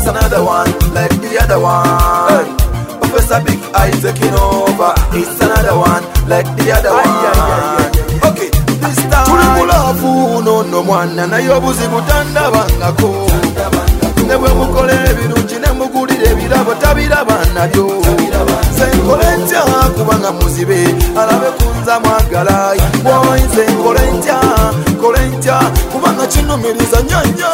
another one like the other one. Professor Big Eye taking over. It's another one like the other one. Okay, this time tulimulafu no mwana naye obuzibu tandabangako. Ne bwe mukola ebirungi ne mugulira ebirabo tabiraba nabyo. Senkole ntya kubanga muzibe alabe kunza mwagala. Boy senkole ntya kubanga kinumiriza nyanya.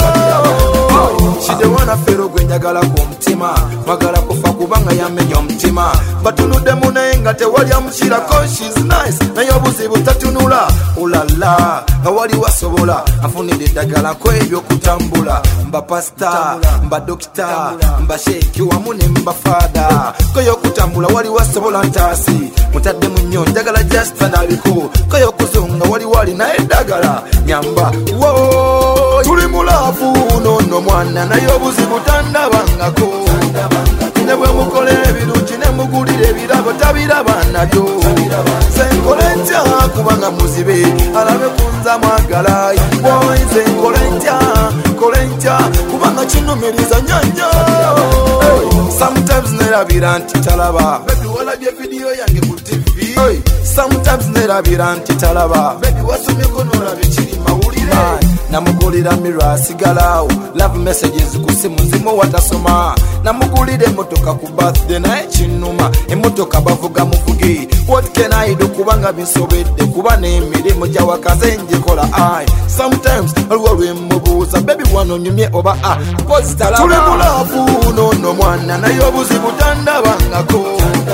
Shide wana fero gwe njagala ku mutima mwagala kufa kubanga yamenya omutima. Batunudde munaye nga tewali amukirako. She's nice naye obuzibu tatunula. Ulala nga wali wasobola afunira eddagala ku ebyokutambula. Mba pasta mba dokita mba sheeki wamu ne mba faada koyokutambula wali wasobola ntaasi mutadde mu nnyo njagala just analiko koyokuzunga wali naye eddagala nyamba wo tuli mulaafu nono mwana naye obuzibu tandabangako. Ne bwe mukola ebirungi ne mugulira ebirabo tabiraba nabyo. Senkole ntya kubanga muzibe alabe kunza mwagala. Boy senkole ntya kubanga kinumiriza nyanya. Sometimes nerabira nti talaba baby walabye video yange ku TV. Sometimes nerabira nti talaba baby wasomyeko nolabye kiri mawulire. Namugulira mirror asigalawo love messages ku simu nzimu watasoma. Namugulira emotoka ku birthday naye kinuma emotoka bavuga muvuge. What can I do kubanga binsobedde kuba n'emirimu gyawakaze njikola. Sometimes aliwo lwemubuuza baby wanonyumye oba tuli mulaafu nono mwana naye obuzibu tandabangako.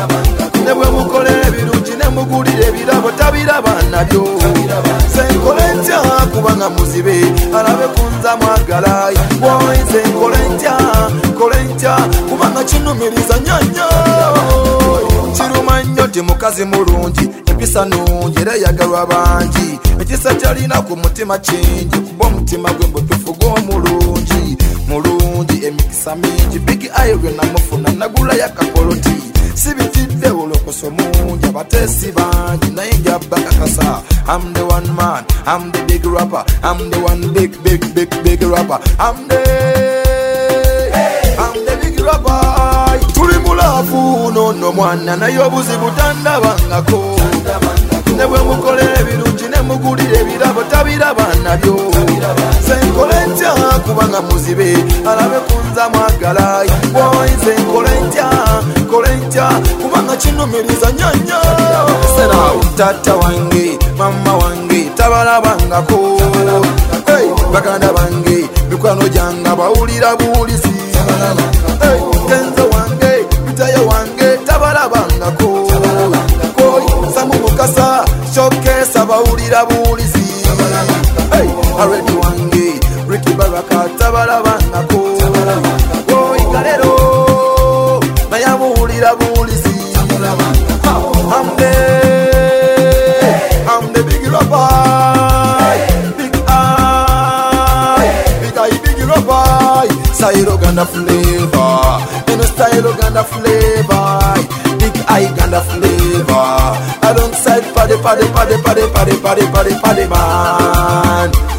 Ne bwe mukola ebirungi ne mugulira ebirabo tabiraba nabyo. Senkole ntya kubanga muzibe alabe kunza mwagala. Boy senkole ntya kubanga kinumiriza nyanya. Kiruma nnyo ti mukazi mulungi empisa nungi era yagalwa bangi. Ekisa kyalina ku mutima kingi kuba omutima gwe mbutufu gw'omulungi emikisa mingi. Big Eye lwe namufuna nagula yakapoloti sibitidde olokoso mungi abateesi bangi naye njabba kakasa. I'm the one man, I'm the big rapper, I'm the one big rapper, I'm the big rapper. Tuli mulaafu nono mwana naye obuzibu tandabangako. Ne bwe mukola ebirungi ne mugulira ebirabo tabiraba nabyo. Senkole ntya kubanga muzibe alabe kunza mwagala. Boy senkole ntya kubanga kinumiriza nyanya. Tata wange mama wange tabalabangako. Baganda bange mikwano gyanga bawulira buwulizi. Kenzo wange bitaya wange tabalabangako. Samu mukasa showcase bawulira buwulizi. Already wange Ricky Baraka tabalabangako. Galero naye abuwulira buwulizi. I'm the big rapper. Big rapper. Style Uganda flavor. Style Uganda flavor. Big Eye Uganda flavor. I don't side party man.